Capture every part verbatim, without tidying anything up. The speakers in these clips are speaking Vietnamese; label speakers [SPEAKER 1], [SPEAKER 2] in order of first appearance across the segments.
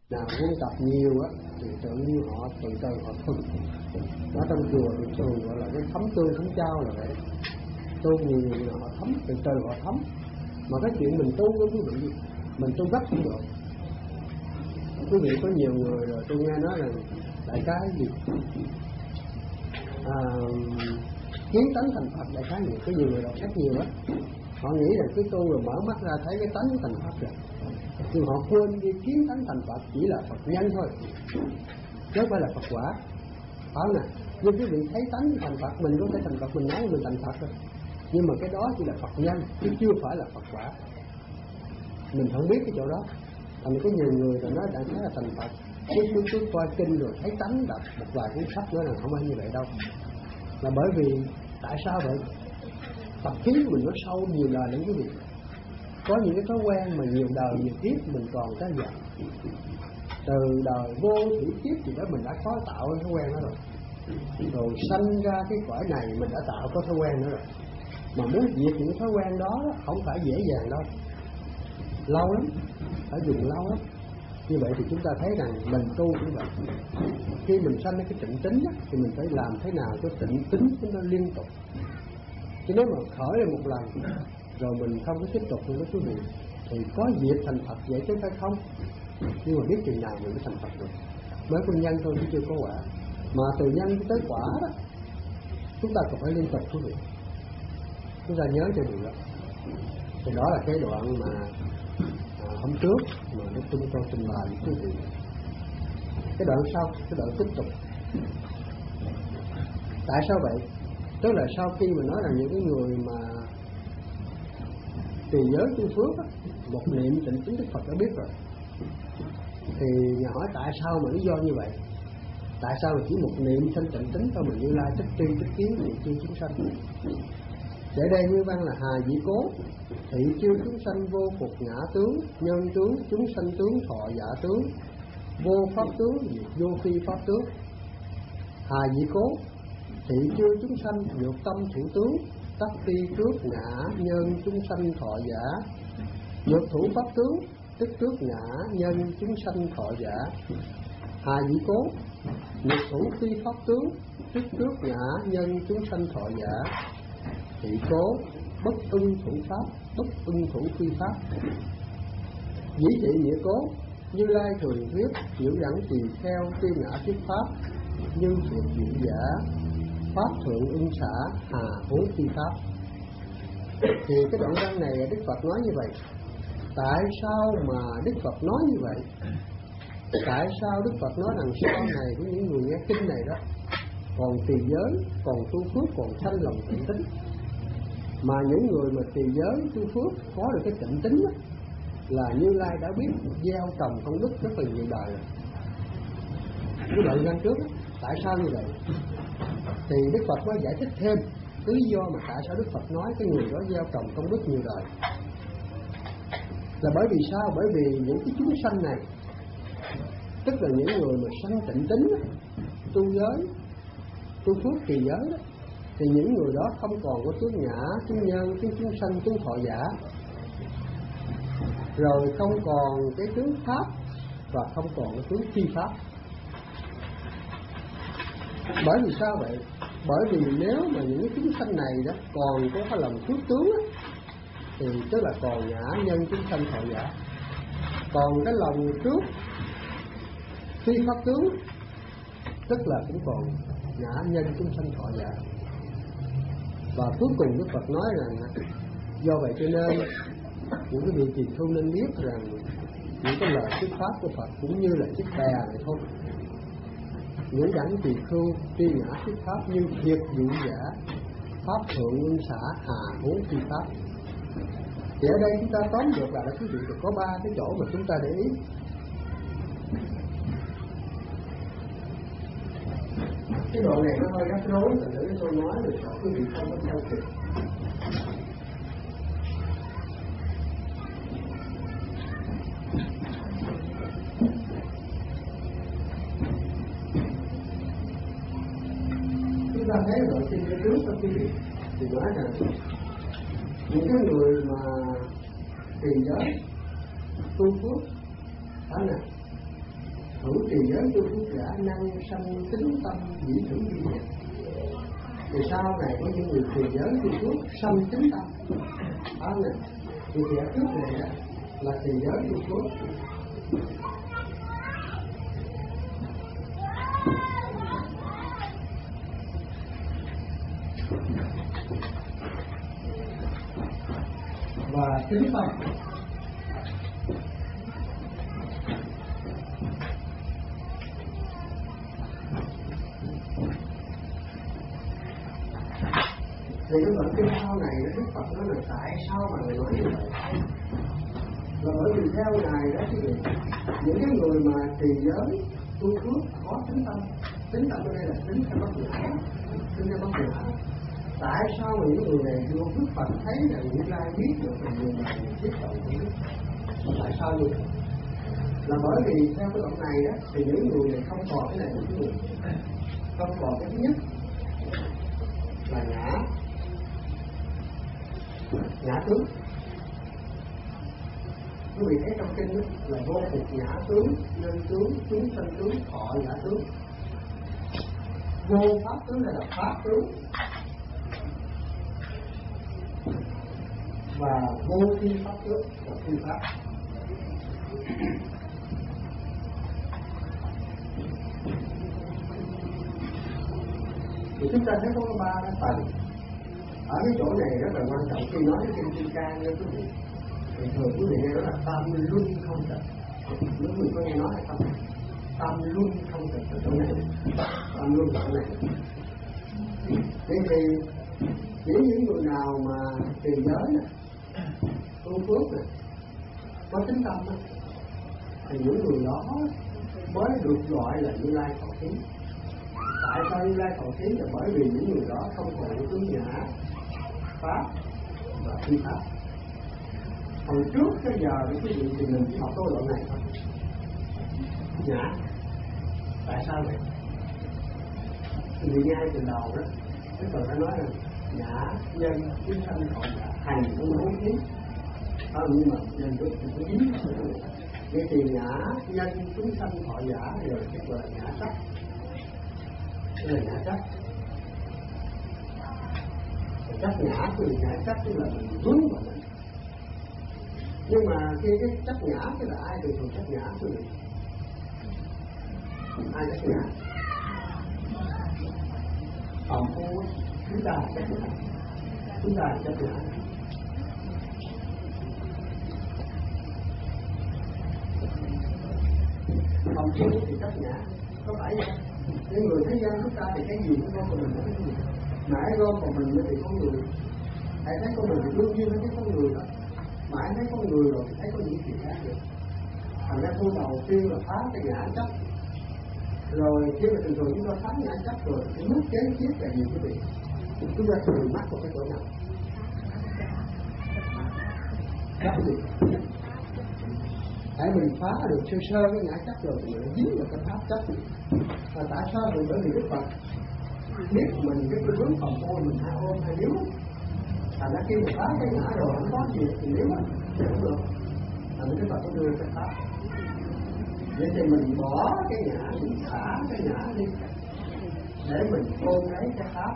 [SPEAKER 1] nào quân tập nhiều á thì tự nhiên họ từ từ họ thuần. Ở trong chùa thì thường gọi là cái thấm tương thấm trao là vậy. Tu nhiều là họ thấm, từ từ họ thấm. Mà cái chuyện mình tu với quý vị, mình tu gấp cũng được. Quý vị có nhiều người rồi tôi nghe nói là đại cái gì à, kiến tánh thành Phật, đại khái nhiều, có nhiều người đọc sách nhiều á, họ nghĩ là cứ tu rồi mở mắt ra thấy cái tánh thành Phật rồi, nhưng họ quên đi kiến tánh thành Phật chỉ là Phật nhân thôi, chứ không phải là Phật quả, phải nè. Nhưng quý vị thấy tánh thành Phật, mình có thể thành Phật, mình nói mình thành Phật thôi, nhưng mà cái đó chỉ là Phật nhân chứ chưa phải là Phật quả. Mình không biết cái chỗ đó. Thành có nhiều người rồi nói đại khái là thành Phật, cứ cứ cứ coi kinh rồi thấy tánh, đọc một vài cuốn sách nói là không phải như vậy đâu. Là bởi vì tại sao vậy? Tập khí của mình nó sâu nhiều đời lắm quý vị. Có những cái thói quen mà nhiều đời nhiều kiếp mình còn tới giờ. Từ đời vô thủy kiếp thì đó mình đã có tạo cái thói quen đó rồi. Rồi sanh ra cái cõi này mình đã tạo có thói quen nữa rồi. Mà muốn diệt những thói quen đó không phải dễ dàng đâu, lâu lắm, phải dùng lâu lắm. Như vậy thì chúng ta thấy rằng mình tu cũng vậy. Khi mình sanh cái tịnh tính á, thì mình phải làm thế nào cho tịnh tính chúng ta liên tục. Chứ nếu mà khởi lên một lần rồi mình không có tiếp tục nữa quý vị, thì có diệt thành Phật vậy chứ phải không? Nhưng mà biết chừng nào mình mới thành Phật được. Mới con nhân thôi chứ chưa có quả. Mà từ nhân tới quả đó chúng ta còn phải liên tục quý vị. Chúng ta nhớ cho điều đó. Thì đó là cái đoạn mà à, hôm trước mà nó tôi cho trình bày với quý vị. Cái đoạn sau, cái đoạn tiếp tục. Tại sao vậy? Tức là sau khi mà nói là những cái người mà tùy giới tu phước á, một niệm tịnh tính Đức Phật đã biết rồi. Thì nhà hỏi tại sao mà lý do như vậy? Tại sao mà chỉ một niệm sanh tịnh tính thôi mà Như Lai tích tri tích kiến thị chiêu chúng sanh? Để đây như văn là hà dĩ cố, thị chiêu chúng sanh vô phục ngã tướng, nhân tướng, chúng sanh tướng, thọ giả tướng, vô pháp tướng, vô phi pháp tướng. Hà dĩ cố, thị chiêu chúng sanh, nhược tâm thủ tướng, tắc phi trước ngã, nhân chúng sanh thọ giả, nhược thủ pháp tướng, tức trước ngã, nhân chúng sanh thọ giả. Hà dĩ cố, nhược thủ phi pháp tướng, tức trước ngã, nhân chúng sanh thọ giả. Thị cố, bất ưng thủ pháp, bất ưng thủ phi pháp. Dĩ thị nghĩa cố, Như Lai thường thuyết, hiểu dẫn tùy theo tiêu ngã thuyết pháp, như thuộc diệu giả, pháp thượng ưng xả, hà hối phi pháp. Thì cái đoạn văn này Đức Phật nói như vậy. Tại sao mà Đức Phật nói như vậy? Tại sao Đức Phật nói rằng sau này của những người nghe kinh này đó còn tỳ giới, còn tu phước, còn sanh lòng tịnh tính? Mà những người mà tỳ giới tu phước có được cái tịnh tính đó, là Như Lai đã biết gieo trồng công đức rất là nhiều đời rồi. Cái đoạn văn trước đó, tại sao như vậy? Thì Đức Phật mới giải thích thêm cái lý do mà tại sao Đức Phật nói cái người đó gieo trồng công đức nhiều đời. Là bởi vì sao? Bởi vì những cái chúng sanh này, tức là những người mà sanh tịnh tính, tu giới, tu phước trì giới đó, thì những người đó không còn có tướng ngã, tướng nhân, tướng chúng sanh, tướng thọ giả, rồi không còn cái tướng pháp và không còn cái tướng phi pháp. Bởi vì sao vậy? Bởi vì nếu mà những cái chúng sanh này đó còn có cái lòng phước tướng đó, thì tức là còn ngã, nhân, chúng sanh, thọ giả. Còn cái lòng trước phi pháp tướng tức là cũng còn ngã, nhân, chúng sanh, thọ giả. Và cuối cùng Đức Phật nói rằng do vậy cho nên những cái vị tỳ khưu nên biết rằng những cái lời thuyết pháp của Phật cũng như là chiếc bè này thôi. Những đẳng tỳ khưu tri ngã thuyết pháp như thiệt dụ giả, pháp thượng ưng xả, hà huống phi pháp. Thì ở đây chúng ta tóm được là quý vị có ba cái chỗ mà chúng ta để ý. Cái đoạn này nó hơi rắc rối, và để tôi nói được cho quý vị không có theo kịp. Chúng ta thấy đoạn tin cái trước đó quý vị, thì nói rằng những cái người mà tỳ giới tu phước phải nè, hữu trì giới tu phước giả năng sanh tính tâm dĩ thử duy nhất. Thì sau này có những người trì giới tu phước sanh tính tâm đó nè. Thì kẻ trước này đó là trì giới tu phước. Và tính tâm thì cái bản kinh sau này Đức Phật nói là tại sao mà người nói như vậy, là bởi vì theo ngài đó quý vị, những cái người mà trì giới tu phước có tính tâm, tính tâm ở đây là tính theo bất nhã, tính theo bất nhã. Tại sao mà những người này vô Đức Phật thấy rằng những ai biết được là người này tiếp cận của Đức? Tại sao vậy? Là bởi vì theo cái đoạn này đó thì những người này không còn cái này của những người, không còn cái thứ nhất là ngã, ngã tướng. Quý vị thấy trong kinh đó, là vô phục ngã tướng, nhân tướng, chúng sanh tướng, thọ ngã tướng. Vô pháp tướng là pháp tướng, và vô thi pháp tướng là thi pháp. Thì chúng ta thấy có ba cái phần. Ở cái chỗ này rất là quan trọng khi nói cái kinh Kim Cang nha quý vị. Thì thường quý vị nghe nói là tâm luân không tịch. Nếu quý vị có nghe nói hay không? Tâm luân không tịch ở chỗ này. Tâm luân ở chỗ này. Thế thì nếu những người nào mà trì giới nè, tu phước nè, có tính tâm á, thì những người đó mới được gọi là Như Lai Thọ Ký. Tại sao Như Lai Thọ Ký? Là bởi vì những người đó không còn những tướng nhã, pháp và phi pháp. Hồi trước cái giờ thì quý vị thì mình chỉ học câu đoạn này thôi. Nhã. Tại sao vậy? Thì vì ngay từ đầu đó, Đức Phật đã nói là nhã, nhân, chúng sanh, thọ giả, hành không bố thí. Đó, nhưng mà nhân đức thì có dính. Vậy thì nhã, nhân, chúng sanh, thọ giả rồi cái gọi là nhã sắc. Đây là nhã sắc. Chắc nhã thì nhã chắc tức là mình vướng vào mình. Nhưng mà khi cái chắc nhã tức là ai thường thường chắc nhã quý vị? Ai chắc nhã? Phạm phu chúng ta chắc nhã, chúng ta chắc nhã. Phạm phu thì chắc nhã, có phải vậy? Những người thế gian chúng ta thì cái gì cũng không của mình, cái gì mãi gom của mình thì con người, hãy thấy con mình thì đương nhiên thấy con người đó, mãi thấy con người rồi thì thấy có những chuyện khác được. Thành ra câu đầu tiên là phá cái ngã chấp, rồi khi mà thường thường chúng ta phá ngã chấp rồi cái mức kế tiếp là gì quý vị? Chúng ta thường mắc vào cái chỗ nào? Chấp gì? Hãy mình phá được sơ sơ cái ngã chấp rồi thì mình dính vào cái pháp chấp. Và tại sao? Vì bởi vì Đức Phật biết mình cái cái hướng phòng ôn mình hay ôm hay yếu. Thành ra khi mình phá cái ngã rồi không có gì thì nếu á thì không được. Thành ra Đức Phật có đưa cái pháp. Vậy thì mình bỏ cái ngã, mình xả cái ngã đi để mình ôm lấy cái pháp.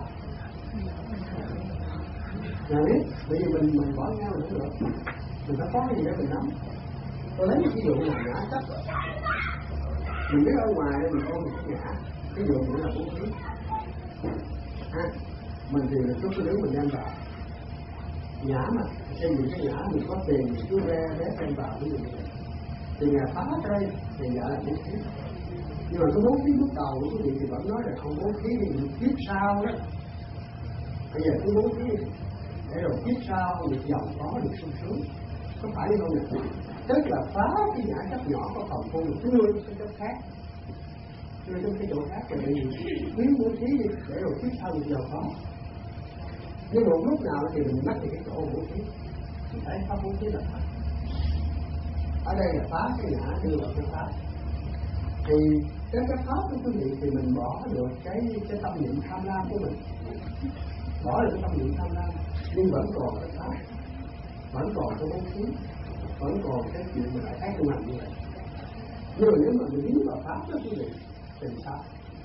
[SPEAKER 1] Là biết, bởi vì mình mình bỏ nhau mình không được. Mình phải có cái gì để mình nắm. Tôi lấy một ví dụ là ngã chấp. Mình biết ở ngoài đây mình ôm một cái ngã, cái dụ nữa là vũ khí. À, mình thì là chút cái đứng mình đem vào. Nhã mà, xây dựng cái nhã mình có tiền mình cứ re bếp đem vào ví dụ như vậy. Thì nhà phá đây thì gọi là vũ khí. Nhưng mà cái vũ khí lúc đầu của quý vị thì vẫn nói là không vũ khí thì kiếp sau đó. Bây giờ cái vũ khí để rồi kiếp sau được giàu có được sung sướng. Có phải không nè? Tức là phá cái ngã chấp nhỏ có phòng phu đưa cho cái chấp khác, đưa trong cái chỗ khác rồi để quý vũ khí đi để rồi kiếp sau được giàu có. Nhưng một lúc nào thì mình mắc thì cái chỗ vũ khí, mình thấy pháp vũ khí là thật. Ở đây là phá cái ngã đưa vào cái pháp. Thì cái cái pháp của quý vị thì mình bỏ được cái cái tâm niệm tham lam của mình, bỏ được cái tâm niệm tham lam, nhưng vẫn còn cái pháp, vẫn còn cái vũ khí, vẫn còn cái chuyện mình lại thấy tu hành như vậy. Nhưng mà nếu mà mình dính vào pháp đó quý vị thì sao?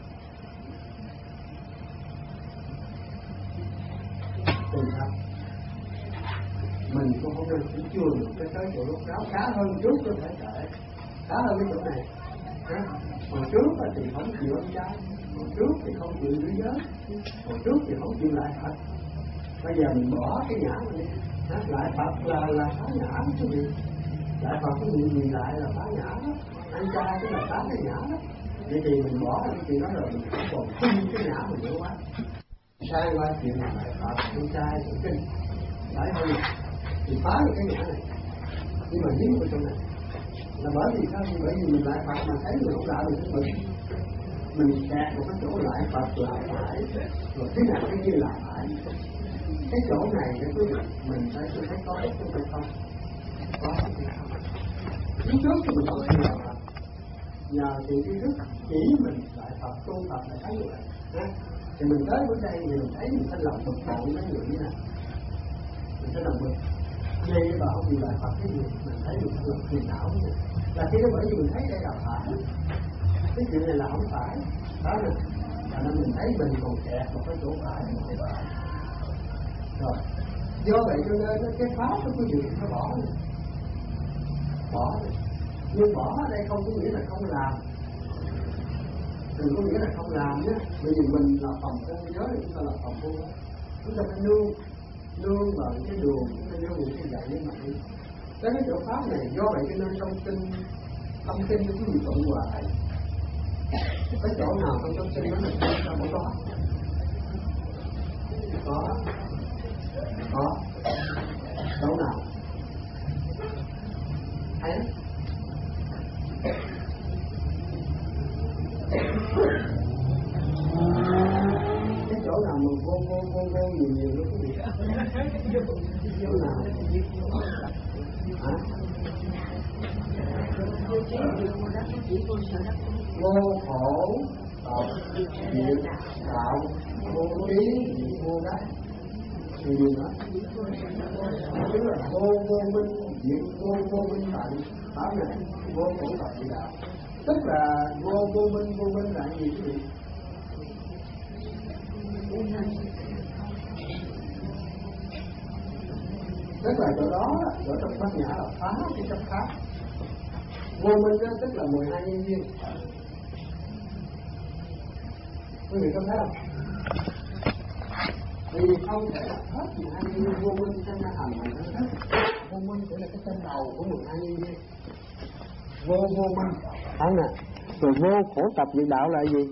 [SPEAKER 1] Thì sao? Mình cũng không nên cũng chưa được cái tới chỗ lúc đó khá hơn trước có thể kể, khá hơn cái chỗ này. Hồi trước thì không chịu ăn chay, hồi trước thì không chịu giữ giới, hồi trước thì không chịu lại Phật. Bây giờ mình bỏ cái nhã này đi, lại Phật là là phá nhã đó quý vị. Lại Phật cái gì gì lại là phá nhã đó, ăn chay cũng là phá cái nhã đó. Vậy thì mình bỏ cái chuyện đó rồi mình không còn tin cái nhã mình nữa quá. Sang qua chuyện là lại Phật, ăn chay, tụng kinh, phải không? Thì phá được cái nhã này, nhưng mà dính vào trong này là bởi vì sao? Bởi vì mình lại Phật mà thấy mình không đạo được cái mình, mình kẹt một cái chỗ lại Phật lại phải, rồi thế nào cái kia lại phải. Cái chỗ này cái quý vị mình phải tôi thấy có không phải không? Có. Lúc trước thì mình không thấy là Phật, nhờ thì cái thức chỉ mình lại Phật tu Phật là thấy như vậy. Thì mình tới bữa đây thì mình thấy mình thanh lòng bực bội mấy người như này, mình thanh lòng bực. Đây cái bảo vì lại Phật cái gì mình thấy mình thanh lòng phiền não như vậy. Là khi đó bởi vì mình thấy đây là phải, cái chuyện này là không phải, đó nè. Cho nên mình thấy mình còn kẹt một cái chỗ phải. Rồi, do vậy cho nên cái pháp của quý vị phải bỏ đi. Bỏ đi. Nhưng bỏ ở đây không có nghĩa là không làm, đừng có nghĩa là không làm nhé. Bởi vì mình là phòng vô giới, chúng ta là phòng vô giới, chúng ta phải nương nương vào cái đường, chúng ta nương vào cái dạy với mặt đi. Cái chỗ pháp này do vậy cho nên trong kinh tâm kinh của quý vị tụng hoài, cái chỗ nào trong trong kinh đó mình ta cũng có có có chỗ nào hay cái chỗ nào mà vô vô vô vô nhiều nhiều đó quý vị, chỗ nào hả? Vô khổ tập diệt đạo vô trí vô đắc thì gì nữa? Tức là vô vô minh diệt vô vô minh tận pháp này vô khổ tập diệt đạo. Tức là vô vô minh vô minh là gì quý vị? Tức là chỗ đó, ở trong bát nhã là phá cái chấp pháp. Vô minh đó tức là mười hai nhân duyên. Quý vị có thấy không? Vì không thể là hết mười hai nhân duyên vô minh trong na hành mà nó hết. Vô minh chỉ là cái tên đầu của mười hai nhân duyên. Vô vô minh. Đó nè. Rồi vô khổ tập diệt đạo là gì?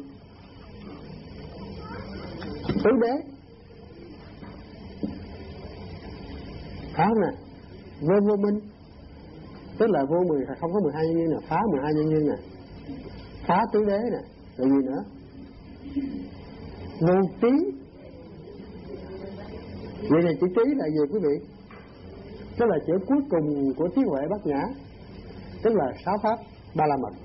[SPEAKER 1] Tứ đế. Phá nè. Vô vô minh tức là vô mười, không có mười hai nhân duyên nè, phá mười hai nhân duyên nè, phá tứ đế nè, rồi gì nữa? Vô trí. Vậy này chữ trí là gì quý vị? Tức là chữ cuối cùng của trí huệ bát nhã, tức là sáu pháp ba la mật.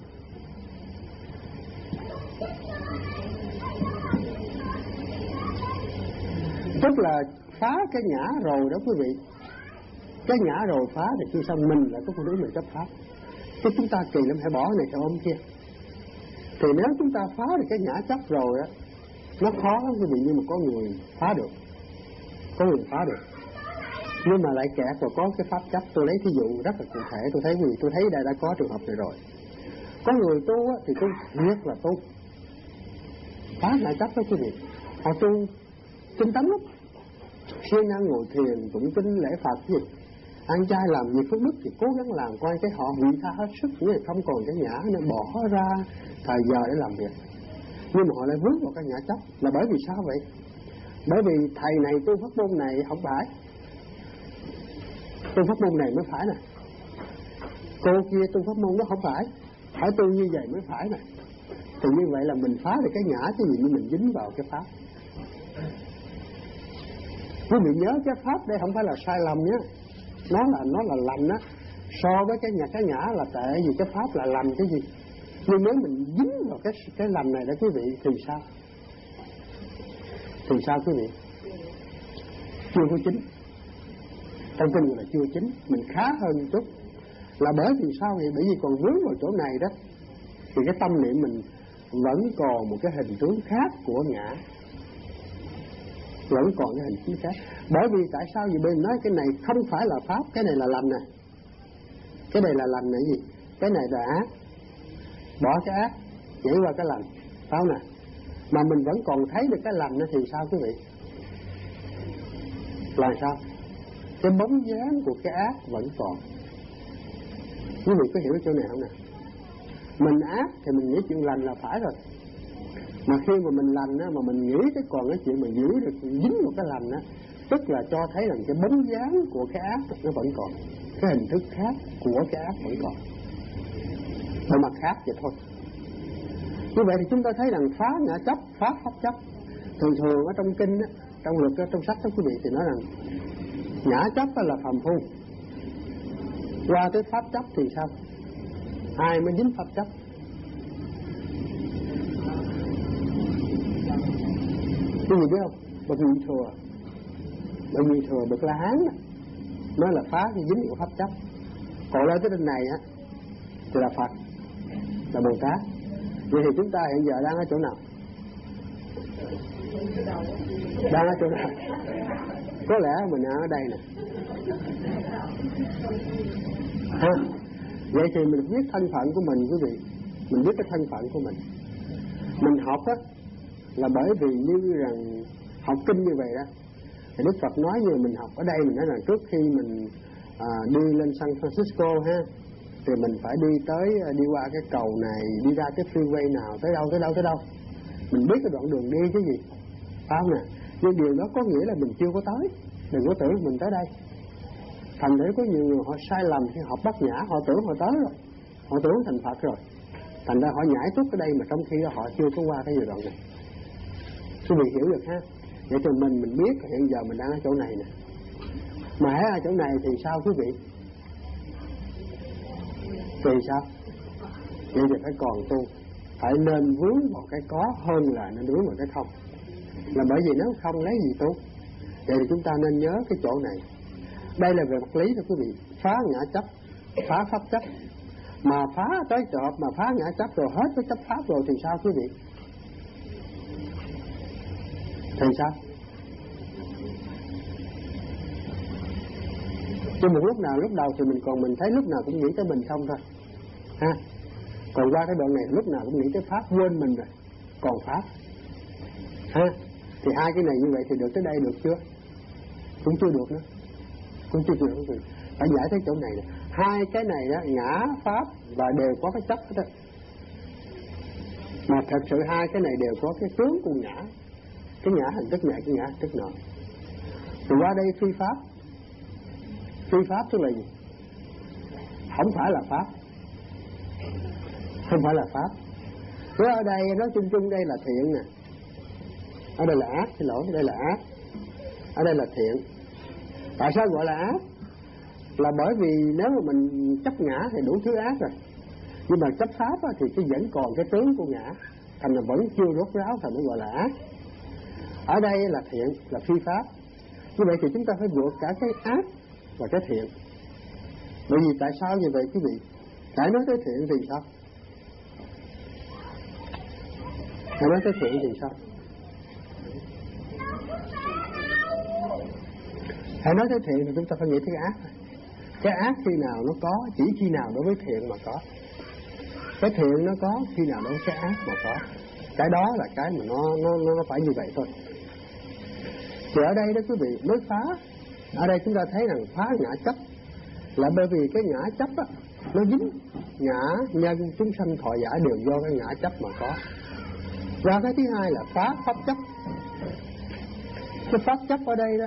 [SPEAKER 1] Tức là phá cái nhã rồi đó quý vị. Cái nhã rồi phá thì khi xong mình lại có con đứa mình chấp pháp. Chứ chúng ta kỳ lắm phải bỏ này cho ôm kia. Thì nếu chúng ta phá được cái nhã chấp rồi á, nó khó lắm quý vị, nhưng mà có người phá được. Có người phá được. Nhưng mà lại kẹt và có cái pháp chấp. Tôi lấy ví dụ rất là cụ thể, tôi thấy gì, tôi thấy đây đã có trường hợp này rồi. Có người tu á, thì tu rất là tu, phá nhã chấp đó quý vị. Họ tu tinh tấn lắm, siêng năng ngồi thiền, tụng kinh lễ Phật gì, ăn chay làm việc phước đức thì cố gắng làm, coi cái họ vị tha hết sức, nghĩa là không còn cái nhã nên bỏ ra thời giờ để làm việc. Nhưng mà họ lại vướng vào cái nhã chấp. Là bởi vì sao vậy? Bởi vì thầy này tu pháp môn này không phải, tu pháp môn này mới phải nè, cô kia tu pháp môn đó không phải, phải tu như vậy mới phải nè. Thì như vậy là mình phá được cái nhã chứ gì, như mình dính vào cái pháp. Quý vị nhớ cái pháp đây không phải là sai lầm nhé, nó là nó là lành á. So với cái nhã cái nhã là tệ, vì cái pháp là lành cái gì. Nhưng nếu mình dính vào cái cái lành này đó quý vị thì sao? Thì sao quý vị? Chưa có chính. Trong kinh là chưa chính, mình khá hơn một chút. Là bởi vì sao vậy? Bởi vì còn vướng vào chỗ này đó, thì cái tâm niệm mình vẫn còn một cái hình tướng khác của ngã, vẫn còn cái hình tướng khác. Bởi vì tại sao vì bên nói cái này không phải là pháp, cái này là lành nè, cái này là lành là gì? Cái này là ác, bỏ cái ác nhảy qua cái lành, phải không nè? Mà mình vẫn còn thấy được cái lành thì sao quý vị? Là sao? Cái bóng dáng của cái ác vẫn còn. Quý vị có hiểu chỗ này không nè? Mình ác thì mình nghĩ chuyện lành là phải rồi, mà khi mà mình lành á, mà mình nghĩ cái còn cái chuyện mà giữ được dính một cái lành á, tức là cho thấy rằng cái bóng dáng của cái ác nó vẫn còn, cái hình thức khác của cái ác vẫn còn, về mặt khác vậy thôi. Như vậy thì chúng ta thấy rằng phá ngã chấp, phá pháp chấp. Thường thường ở trong kinh á, trong luật, trong sách đó quý vị thì nói rằng ngã chấp là phàm phu, qua tới pháp chấp thì sao? Ai mới dính pháp chấp? Cái gì biết không? Bậc nhị thừa, bậc nhị thừa, bậc La Hán đó, nó là phá cái dính của pháp chấp. Còn lên tới trên này á thì là Phật, là Bồ Tát. Vậy thì chúng ta hiện giờ đang ở chỗ nào? Đang ở chỗ nào? Có lẽ mình đang ở đây nè. Ha? Vậy thì mình biết thân phận của mình quý vị, mình biết cái thân phận của mình. Mình học á là bởi vì như rằng học kinh như vậy đó, thì Đức Phật nói như mình học ở đây, mình nói là trước khi mình à, đi lên San Francisco ha, thì mình phải đi tới, đi qua cái cầu này, đi ra cái freeway nào, tới đâu tới đâu tới đâu, mình biết cái đoạn đường đi chứ gì, phải không nè? Nhưng điều đó có nghĩa là mình chưa có tới, đừng có tưởng mình tới đây. Thành thử có nhiều người họ sai lầm khi họ bắt nhã, họ tưởng họ tới rồi, họ tưởng thành Phật rồi, thành ra họ nhảy tuốt ở đây mà trong khi đó họ chưa có qua cái giai đoạn này. Quý vị hiểu được ha? Vậy thì mình mình biết hiện giờ mình đang ở chỗ này nè, mà ở chỗ này thì sao quý vị? Thì sao? Vậy thì phải còn tu, phải nên vướng vào cái có hơn là nên vướng vào cái không. Là bởi vì nếu không lấy gì tu. Vậy thì chúng ta nên nhớ cái chỗ này. Đây là về mặt lý thôi quý vị. Phá ngã chấp, phá pháp chấp. Mà phá tới chợt mà phá ngã chấp rồi hết cái chấp pháp rồi thì sao quý vị? Thì sao? Chứ một lúc nào lúc đầu thì mình còn mình thấy lúc nào cũng nghĩ tới mình không thôi ha. Còn qua cái đoạn này lúc nào cũng nghĩ tới pháp, quên mình rồi, còn pháp ha. Thì hai cái này như vậy thì được tới đây được chưa? Cũng chưa được nữa, cũng chưa được nữa. Phải giải tới chỗ này nè. Hai cái này đó, ngã pháp và đều có cái chấp đó. Mà thật sự hai cái này đều có cái tướng của ngã. Cái ngã hình thức này, cái ngã hình thức nọ. Thì qua đây phi pháp. Phi pháp tức là gì? Không phải là pháp, không phải là pháp. Thế ở đây nói chung chung đây là thiện nè, ở đây là ác, xin lỗi, đây là ác, ở đây là thiện. Tại sao gọi là ác? Là bởi vì nếu mà mình chấp ngã thì đủ thứ ác rồi, nhưng mà chấp pháp thì cái vẫn còn cái tướng của ngã, thành là vẫn chưa rốt ráo, thành mới gọi là ác. Ở đây là thiện, là phi pháp. Như vậy thì chúng ta phải vượt cả cái ác và cái thiện. Bởi vì tại sao như vậy quý vị? Tại nói tới thiện thì sao? Tại nói tới thiện thì sao? Hãy nói tới thiện thì chúng ta phải nghĩ tới cái ác. Cái ác khi nào nó có, chỉ khi nào đối với thiện mà có. Cái thiện nó có khi nào đối với cái ác mà có. Cái đó là cái mà nó nó nó phải như vậy thôi. Thì ở đây đó quý vị mới phá. Ở đây chúng ta thấy rằng phá ngã chấp là bởi vì cái ngã chấp á, nó dính ngã nhân chúng sanh thọ giả đều do cái ngã chấp mà có. Và cái thứ hai là phá pháp chấp. Cái pháp chấp ở đây đó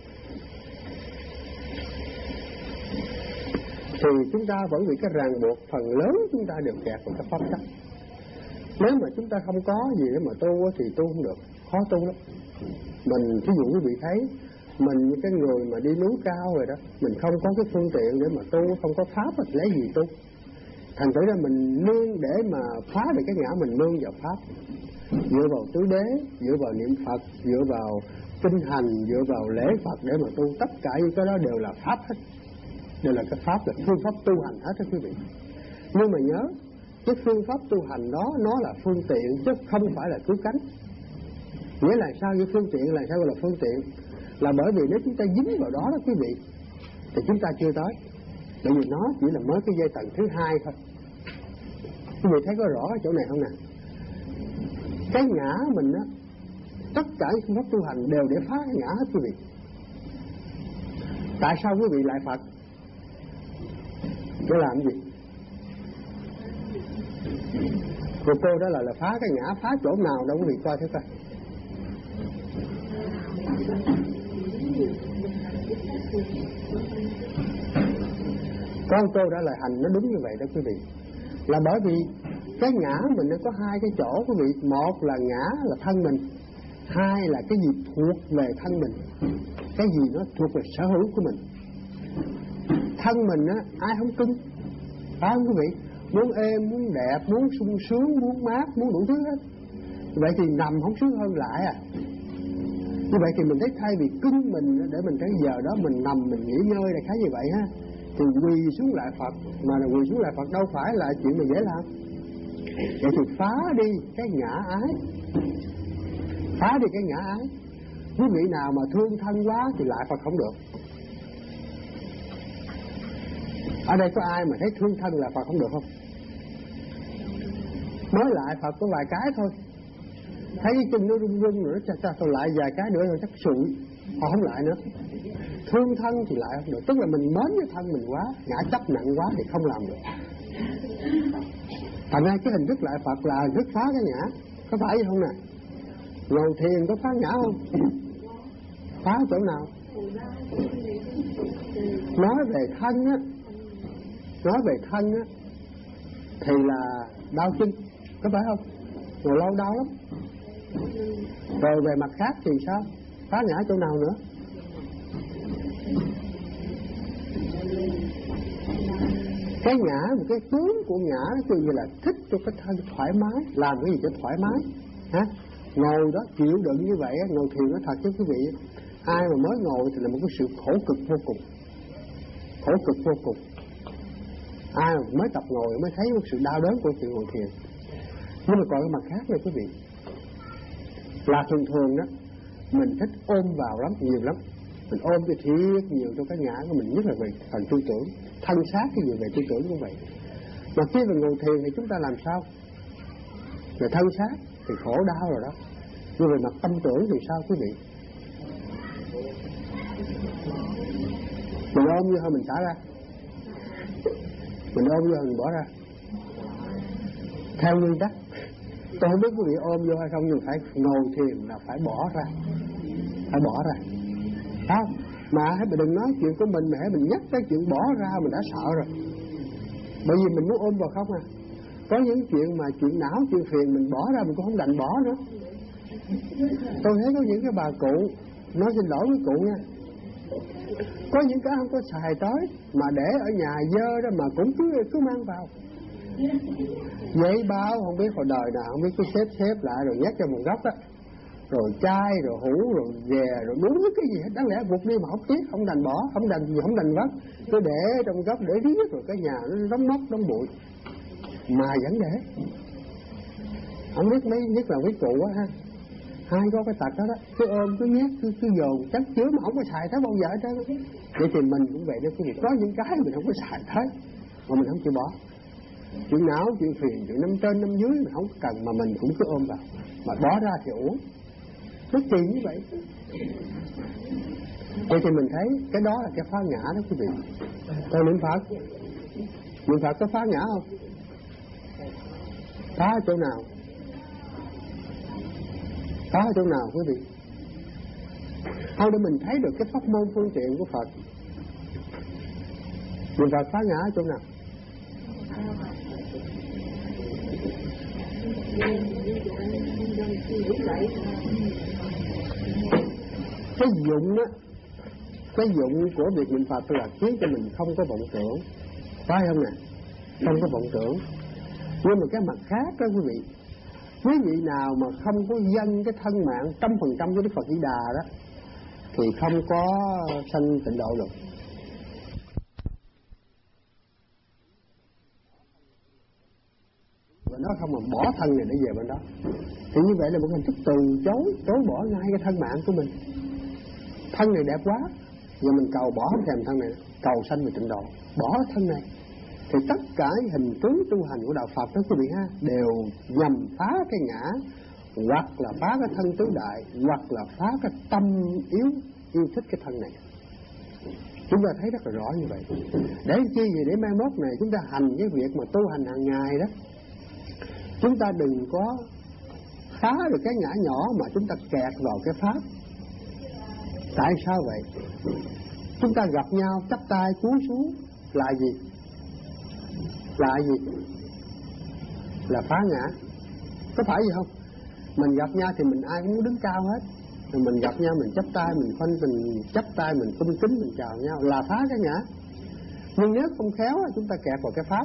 [SPEAKER 1] thì chúng ta vẫn bị cái ràng buộc, phần lớn chúng ta đều kẹt vào cái pháp chấp. Nếu mà chúng ta không có gì để mà tu thì tu không được, khó tu lắm. Mình ví dụ quý vị thấy mình như cái người mà đi núi cao rồi đó, mình không có cái phương tiện để mà tu, không có pháp thì lấy gì tu. Thành thử ra mình nương để mà phá được cái ngã, mình nương vào pháp, dựa vào tứ đế, dựa vào niệm Phật, dựa vào kinh hành, dựa vào lễ Phật để mà tu. Tất cả những cái đó đều là pháp hết, đều là cái pháp, là phương pháp tu hành hết đó quý vị. Nhưng mà nhớ, cái phương pháp tu hành đó nó là phương tiện chứ không phải là cứu cánh. Nghĩa là sao như phương tiện là sao gọi là phương tiện? Là bởi vì nếu chúng ta dính vào đó đó quý vị thì chúng ta chưa tới. Bởi vì nó chỉ là mới cái giai tầng thứ hai thôi. Quý vị thấy có rõ cái chỗ này không nè? Cái ngã mình á, tất cả những phương pháp tu hành đều để phá cái ngã hết quý vị. Tại sao quý vị lại Phật? Để làm gì? Cô cô đó là là phá cái ngã, phá chỗ nào đâu quý vị coi thử coi. Con cô đã lời hành nó đúng như vậy đó quý vị. Là bởi vì cái ngã mình nó có hai cái chỗ quý vị. Một là ngã là thân mình, hai là cái gì thuộc về thân mình, cái gì nó thuộc về sở hữu của mình. Thân mình á, ai không cưng, phải không quý vị? Muốn êm, muốn đẹp, muốn sung sướng, muốn mát, muốn đủ thứ hết. Vậy thì nằm không sướng hơn lại à? Như vậy thì mình thấy thay vì cưng mình để mình cái giờ đó mình nằm mình nghỉ ngơi là khá như vậy ha, thì quỳ xuống lại Phật. Mà là quỳ xuống lại Phật đâu phải là chuyện mà dễ làm. Vậy thì phá đi cái ngã ái, phá đi cái ngã ái. Quý vị nào mà thương thân quá thì lại Phật không được. Ở đây có ai mà thấy thương thân là Phật không được không? Nói lại Phật có vài cái thôi, thấy cái chân nó rung rung rồi nó cha cha tôi lại vài cái nữa rồi chắc sụi, họ không lại nữa. Thương thân thì lại không được, tức là mình mến với thân mình quá, ngã chấp nặng quá thì không làm được. Thành ra cái hình thức lại Phật là hình thức phá cái ngã, có phải vậy không nè? Ngồi thiền có phá ngã không? Phá chỗ nào? Nói về thân á, nói về thân á thì là đau chân, có phải không? Ngồi lâu đau lắm. Rồi về mặt khác thì sao? Phá ngã chỗ nào nữa? Cái ngã, một cái tướng của ngã nó như là thích cho cái thân thoải mái, làm cái gì cho thoải mái hả? Ngồi đó chịu đựng như vậy, ngồi thiền nó thật chứ quý vị. Ai mà mới ngồi thì là một cái sự khổ cực vô cùng, khổ cực vô cùng. Ai mà mới tập ngồi mới thấy một sự đau đớn của chuyện ngồi thiền. Nhưng mà còn cái mặt khác này quý vị, là thường thường đó mình thích ôm vào lắm, nhiều lắm. Mình ôm cái thiệt nhiều cho cái ngã của mình, nhất là về phần tư tưởng, thân xác cái gì về tư tưởng cũng vậy. Mà khi mình ngồi thiền thì chúng ta làm sao? Về thân xác thì khổ đau rồi đó, nhưng về mặt tâm tưởng thì sao quý vị? Mình ôm như thôi mình xả ra, mình ôm vô mình bỏ ra. Theo nguyên tắc, tôi không biết quý vị ôm vô hay không, nhưng phải ngồi thiền là phải bỏ ra, phải bỏ ra. Không, mà hãy mình đừng nói chuyện của mình, mà hãy mình nhắc cái chuyện bỏ ra mình đã sợ rồi. Bởi vì mình muốn ôm vào không à. Có những chuyện mà chuyện não, chuyện phiền mình bỏ ra mình cũng không đành bỏ nữa. Tôi thấy có những cái bà cụ, nói xin lỗi với cụ nha, có những cái không có xài tới mà để ở nhà dơ đó mà cũng cứ cứ mang vào. Giấy báo không biết hồi đời nào, không biết cứ xếp xếp lại rồi nhét cho một góc á, rồi chai rồi hũ rồi về rồi đúng cái gì hết, đáng lẽ buộc đi mà không tiếc, không đành bỏ, không đành gì, không đành vất, cứ để trong góc để riết rồi cái nhà nó đóng mốc đóng bụi mà vẫn để. Không biết mấy, nhất là mấy cụ á ha, hai có cái tật đó đó, cứ ôm cứ nhét cứ cứ dồn chắc chứa mà không có xài tới bao giờ hết trơn. Vậy thì mình cũng vậy đó quý vị, có những cái mình không có xài tới mà mình không chịu bỏ. Chuyện não, chuyện phiền, chuyện năm trên năm dưới mình không cần mà mình cũng cứ ôm vào, mà bỏ ra thì uống. Rất kỳ như vậy. Vậy thì mình thấy cái đó là cái phá ngã đó quý vị. Tôi niệm Phật, niệm Phật có phá ngã không? Phá ở chỗ nào? Phá ở chỗ nào quý vị? Thôi để mình thấy được cái pháp môn phương tiện của Phật. Niệm Phật phá ngã ở chỗ nào? Cái dụng á, cái dụng của việc niệm Phật là khiến cho mình không có vọng tưởng, phải không nè? Không có vọng tưởng. Nhưng mà cái mặt khác đó quý vị, quý vị nào mà không có dâng cái thân mạng trăm phần trăm với Đức Phật Di Đà đó thì không có sanh tịnh độ được. và nó không mà bỏ thân này để về bên đó. Thì như vậy là một hình thức từ chối, chối bỏ ngay cái thân mạng của mình. Thân này đẹp quá, giờ mình cầu bỏ không thèm thân này, cầu sanh về tịnh độ, bỏ thân này. Thì tất cả hình tướng tu hành của đạo Phật đó quý vị ha, đều nhằm phá cái ngã, hoặc là phá cái thân tứ đại, hoặc là phá cái tâm yếu yêu thích cái thân này. Chúng ta thấy rất là rõ như vậy. Để chi gì? Để mai mốt này chúng ta hành cái việc mà tu hành hàng ngày đó, chúng ta đừng có phá được cái ngã nhỏ mà chúng ta kẹt vào cái pháp. Tại sao vậy? Chúng ta gặp nhau chắp tay cúi xuống là gì? Là gì? Là phá ngã. Có phải gì không? Mình gặp nhau thì mình ai cũng muốn đứng cao hết. Rồi mình gặp nhau mình chắp tay, mình khoanh mình chắp tay, mình cung kính, mình chào nhau, là phá cái ngã. Nhưng nếu không khéo chúng ta kẹt vào cái pháp.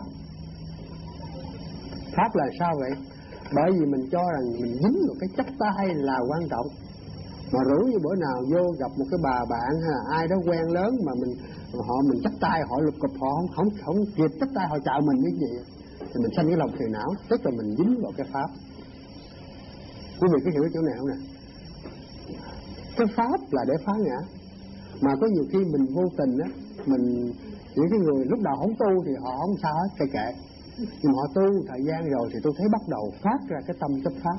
[SPEAKER 1] Pháp là sao vậy? Bởi vì mình cho rằng mình dính vào cái chắp tay là quan trọng. Mà rủ như bữa nào vô gặp một cái bà bạn hay là ai đó quen lớn mà mình họ mình chắp tay họ lục cục, họ không không không kịp chắp tay họ chào mình cái gì thì mình sanh cái lòng phiền não, tức là mình dính vào cái pháp. Quý vị có hiểu cái chỗ này không nè? Cái pháp là để phá ngã. Mà có nhiều khi mình vô tình á, mình những cái người lúc đầu không tu thì họ không sao hết, kệ kệ. Nhưng mà họ tu thời gian rồi thì tôi thấy bắt đầu phát ra cái tâm chấp pháp.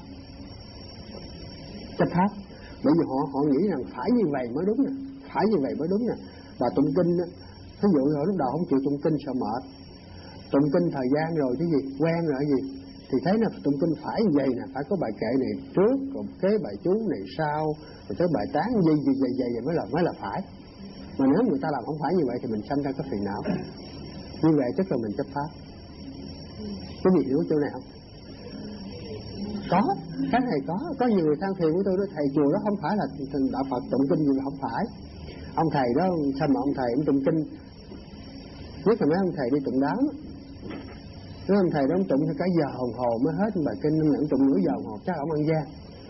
[SPEAKER 1] Chấp pháp. Bởi vì họ họ nghĩ rằng phải như vậy mới đúng nè, phải như vậy mới đúng nè. Và tụng kinh á, ví dụ như lúc đầu không chịu tụng kinh sợ mệt, tụng kinh thời gian rồi cái gì quen rồi cái gì thì thấy là tụng kinh phải như vậy nè, phải có bài kệ này trước, rồi kế bài chú này sau, rồi tới bài tán gì gì gì gì mới là mới là phải. Mà nếu người ta làm không phải như vậy thì mình sanh ra cái phiền não. Như vậy chắc là mình chấp pháp. Có gì hiểu chỗ này không? Có, cái này có. Có nhiều người than phiền của tôi đó, thầy chùa đó không phải là đạo Phật tụng kinh gì mà không phải. Ông thầy đó sao mà ông thầy ông tụng kinh, nhất là mấy ông thầy đi tụng đám. Nếu ông thầy đó ông tụng theo cả giờ hồn hồ mới hết bài kinh, ông tụng nửa giờ hồn hồ chắc ông ăn gian.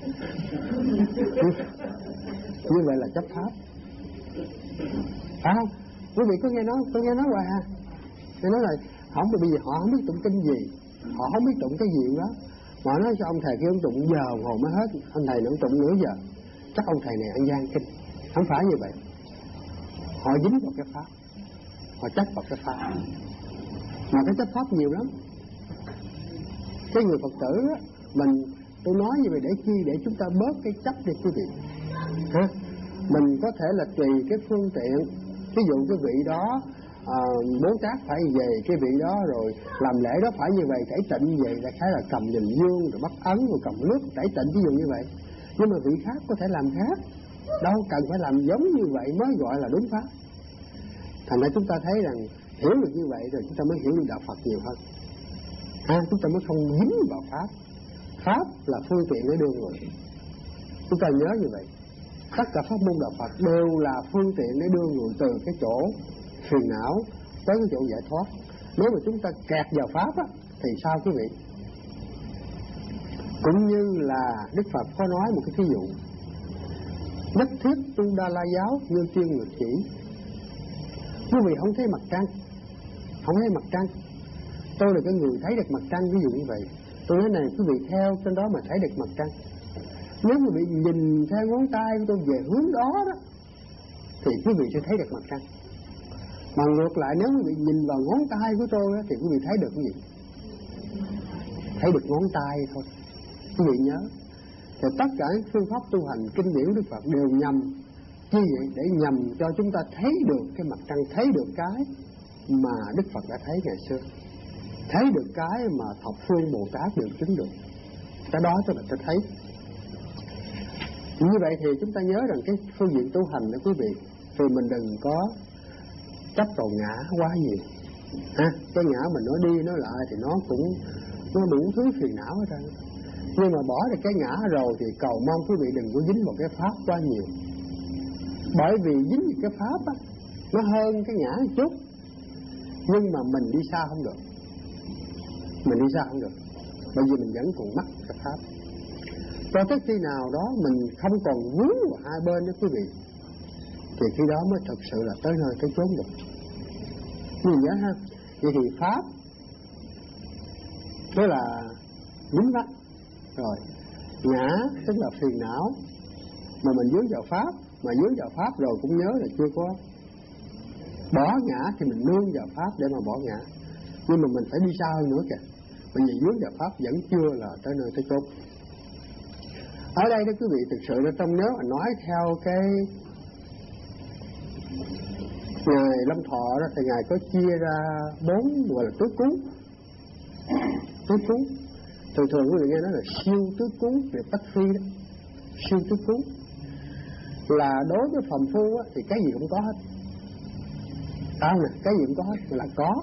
[SPEAKER 1] Như vậy là chấp pháp. Phải không? Quý vị có nghe nói, có nghe nói hoài ha. Nghe nói là không, bởi vì họ không biết tụng kinh gì, họ không biết tụng cái gì đó. Mà nói cho ông thầy kia ông tụng giờ hồn hồ mới hết, ông thầy này ông tụng nửa giờ, chắc ông thầy này ăn gian kinh. Không phải như vậy. Họ dính vào cái pháp, họ chấp vào cái pháp. Mà cái chấp pháp nhiều lắm. Cái người Phật tử á, mình tôi nói như vậy để chi? Để chúng ta bớt cái chấp đi quý vị. Ha? Mình có thể là tùy cái phương tiện. Ví dụ cái vị đó à, bố tát phải về, cái vị đó rồi làm lễ đó phải như vậy, tẩy tịnh vậy, đại khái là cầm nhìn dương rồi bắt ấn rồi cầm nước tẩy tịnh, ví dụ như vậy. Nhưng mà vị khác có thể làm khác, đâu cần phải làm giống như vậy mới gọi là đúng pháp. Thành ra chúng ta thấy rằng hiểu được như vậy rồi chúng ta mới hiểu được đạo Phật nhiều hơn. À, chúng ta mới không dính vào pháp. Pháp là phương tiện để đưa người. Chúng ta nhớ như vậy. Tất cả pháp môn đạo Phật đều là phương tiện để đưa người từ cái chỗ phiền não tới cái chỗ giải thoát. Nếu mà chúng ta kẹt vào pháp á, thì sao quý vị? Cũng như là Đức Phật có nói một cái thí dụ, nhất thiết tu Đa La giáo như chuyên ngược chỉ. Quý vị không thấy mặt trăng, không thấy mặt trăng. Tôi là cái người thấy được mặt trăng, ví dụ như vậy. Tôi nói này, quý vị theo trên đó mà thấy được mặt trăng. Nếu quý vị nhìn theo ngón tay của tôi về hướng đó đó, thì quý vị sẽ thấy được mặt trăng. Mà ngược lại nếu quý vị nhìn vào ngón tay của tôi đó, thì quý vị thấy được cái gì? Thấy được ngón tay thôi. Quý vị nhớ, thì tất cả những phương pháp tu hành kinh điển Đức Phật đều nhằm như vậy, để nhằm cho chúng ta thấy được cái mặt trăng, thấy được cái mà Đức Phật đã thấy ngày xưa, thấy được cái mà thập phương Bồ Tát đều chứng được. Cái đó cho mình ta thấy. Như vậy thì chúng ta nhớ rằng cái phương diện tu hành đó quý vị, thì mình đừng có chấp vào ngã quá nhiều. Ha, cái ngã mình nói đi nói lại thì nó cũng nó đủ thứ phiền não hết trơn. Nhưng mà bỏ được cái ngã rồi thì cầu mong quý vị đừng có dính vào cái pháp quá nhiều. Bởi vì dính vào cái pháp á, nó hơn cái ngã một chút, nhưng mà mình đi xa không được. Mình đi xa không được, bởi vì mình vẫn còn mắc cái pháp. Cho tới khi nào đó mình không còn vướng vào hai bên đó quý vị, thì khi đó mới thực sự là tới nơi tới chốn được. Nhìn nhớ ha. Vậy thì pháp đó là dính mắt. Rồi ngã tức là phiền não, mà mình dướng vào pháp, mà dướng vào pháp rồi cũng nhớ là chưa có bỏ ngã thì mình nương vào pháp để mà bỏ ngã. Nhưng mà mình phải đi xa hơn nữa kìa. Mình nhìn dướng vào pháp vẫn chưa là tới nơi tới chốn. Ở đây đó quý vị, thực sự là trong nhớ mà nói theo cái Ngài Lâm Thọ đó thì Ngài có chia ra bốn gọi là tứ cú. Tứ cú thường thường quý vị nghe nói là siêu tứ cú về Bách Phi đó. Siêu tứ cú là đối với phàm phu á, thì cái gì cũng có hết. Không nè, cái gì cũng có hết là có.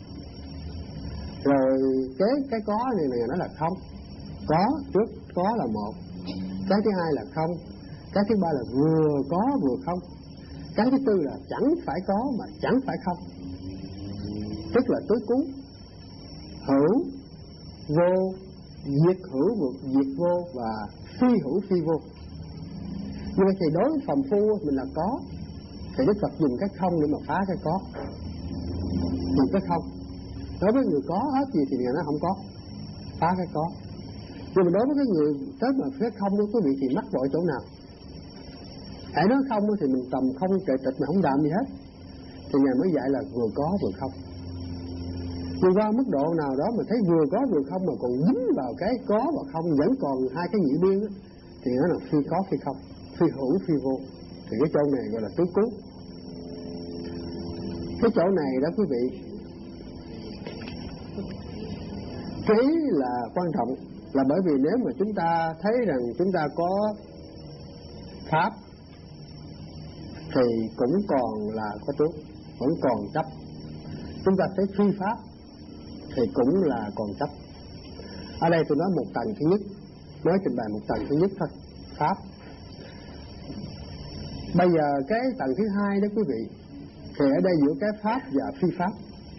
[SPEAKER 1] Rồi cái cái có này này nó là không. Có trước có là một. Cái thứ hai là không. Cái thứ ba là vừa có vừa không. Cái thứ tư là chẳng phải có mà chẳng phải không. Tức là tứ cú. Hữu, vô, diệt hữu, vượt diệt vô và phi hữu phi vô. Như vậy thì đối với phàm phu mình là có, thì Đức Phật dùng cái không để mà phá cái có. Dùng cái không. Đối với người có hết gì thì người nó không có, phá cái có. Nhưng mà đối với cái người tới mà cái không đó quý vị thì mắc bội chỗ nào? Hãy nói không thì mình tầm không trệ tịch mà không làm gì hết, thì Ngài mới dạy là vừa có vừa không. Nhưng qua mức độ nào đó mà thấy vừa có vừa không mà còn dính vào cái có và không, vẫn còn hai cái nhị biên đó, thì nó là phi có phi không, phi hữu phi vô. Thì cái chỗ này gọi là tứ cú. Cái chỗ này đó quý vị, cái là quan trọng là bởi vì nếu mà chúng ta thấy rằng chúng ta có pháp thì cũng còn là có tướng, vẫn còn chấp. Chúng ta thấy phi pháp thì cũng là còn chấp. Ở đây tôi nói một tầng thứ nhất, nói trình bày một tầng thứ nhất thôi, pháp. Bây giờ cái tầng thứ hai đó quý vị, thì ở đây giữa cái pháp và phi pháp.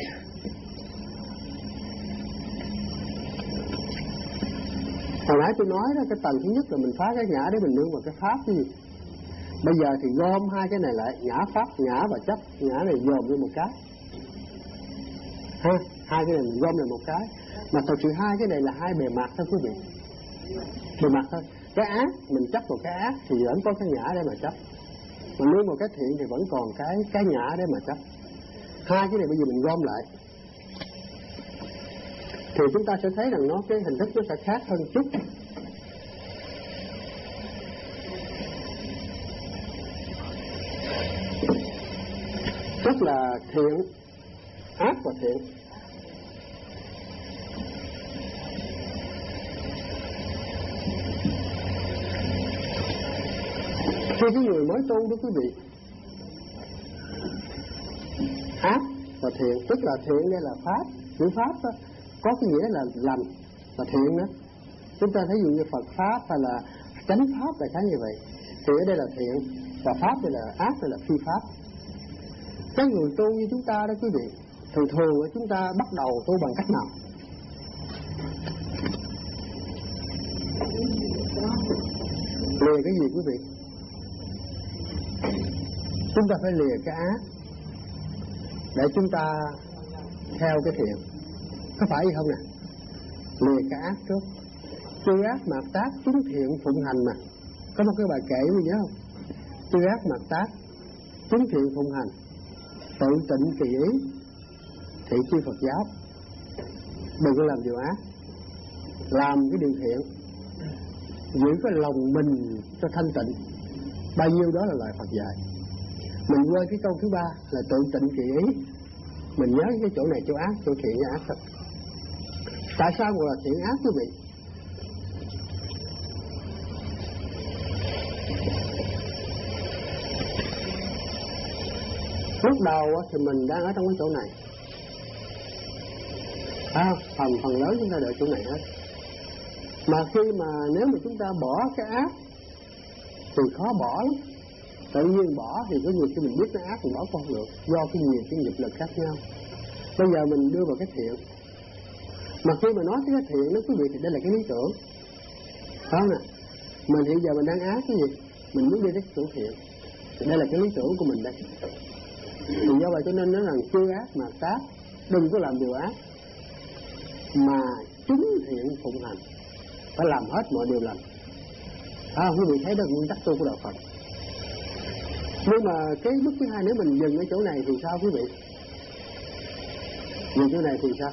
[SPEAKER 1] Hồi nãy tôi nói đó, cái tầng thứ nhất là mình phá cái ngã để mình nương vào cái pháp chứ gì. Bây giờ thì gom hai cái này lại, ngã pháp, ngã và chấp, ngã này dồn lên một cái. Ha, hai cái này mình gom lại một cái. Mà thật sự hai cái này là hai bề mặt thôi quý vị. Bề mặt thôi. Cái ác, mình chấp vào cái ác thì vẫn có cái ngã để mà chấp. Mà nương vào cái thiện thì vẫn còn cái cái ngã để mà chấp. Hai cái này bây giờ mình gom lại thì chúng ta sẽ thấy rằng nó cái hình thức nó sẽ khác hơn chút. Tức là thiện, ác và thiện. Khi cái người mới tu đó quý vị, ác và thiện, tức là thiện đây là pháp, chữ pháp đó, có cái nghĩa là lành và thiện đó. Chúng ta thấy dụ như Phật pháp hay là chánh pháp là cái như vậy. Thì ở đây là thiện và pháp đây là ác, đây là phi pháp. Cái người tu như chúng ta đó quý vị, thường thường chúng ta bắt đầu tu bằng cách nào? Lìa cái gì quý vị? Chúng ta phải lìa cái ác để chúng ta theo cái thiện. Có phải hay không nè? Lìa cái ác trước. Chư ác mạt tác, chúng thiện phụng hành mà. Có một cái bài kệ mình nhớ không? Chư ác mạt tác, chúng thiện phụng hành, tự tịnh kỳ ý, thị chư Phật giáo. Đừng có làm điều ác, làm cái điều thiện, giữ cái lòng mình cho thanh tịnh. Bao nhiêu đó là lời Phật dạy. Mình quên cái câu thứ ba là tự tịnh kỳ ý. Mình nhớ cái chỗ này chỗ ác, chỗ thiện và ác thật. Tại sao gọi là thiện ác quý vị? Lúc đầu thì mình đang ở trong cái chỗ này, à, phần phần lớn chúng ta đợi chỗ này hết. Mà khi mà nếu mà chúng ta bỏ cái ác thì khó bỏ lắm. Tự nhiên bỏ thì có nhiều khi mình biết cái ác mình bỏ không được, do cái nhiều cái nghiệp lực khác nhau. Bây giờ mình đưa vào cái thiện. Mà khi mà nói cái thiện đó quý vị thì đây là cái lý tưởng, phải không nè? Mình hiện giờ mình đang ác cái gì? Mình muốn đi đến chỗ thiện, thì đây là cái lý tưởng của mình đây. Thì do vậy cho nên nó là chư ác mà tác, đừng có làm điều ác, mà chúng thiện phụng hành. phải làm hết mọi điều lành. À, quý vị thấy đó nguyên tắc tu của đạo Phật. Nhưng mà cái bước thứ hai, nếu mình dừng ở chỗ này thì sao quý vị? Dừng chỗ này thì sao?